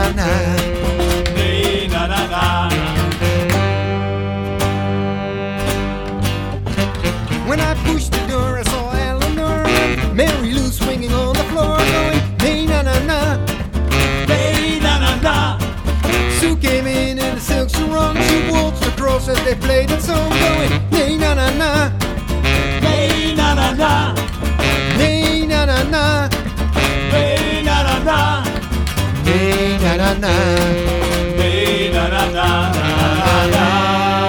na. Nay, na na na. When I pushed the door, I saw Eleanor and Mary Lou swinging on the floor, going nay na na na. Nay, na na na. Sue came in a silk sarong. She waltzed across as they played that song, going nay na na na. Nay, na na na. Nay na na na. Nay, na na na. Nay na na na. Nay, na na na na na.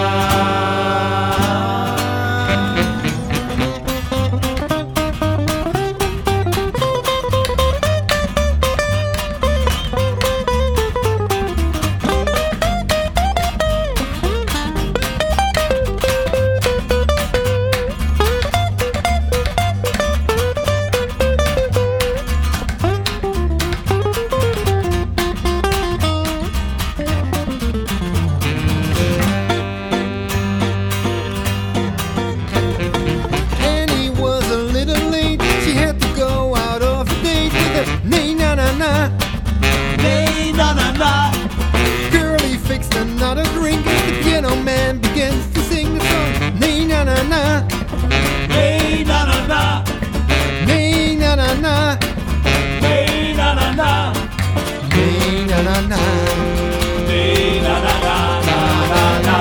Nay na na na. Nay, na na na. Girlie fixed another drink as the piano man begins to sing the song. Nay na na na. Nay, na na na. Nay na na na. Nay, na na na. Nay na na na. Nay, na na na na na.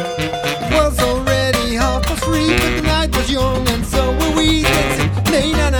It was already 3:30, but the night was young and so were we dancing. Nay na na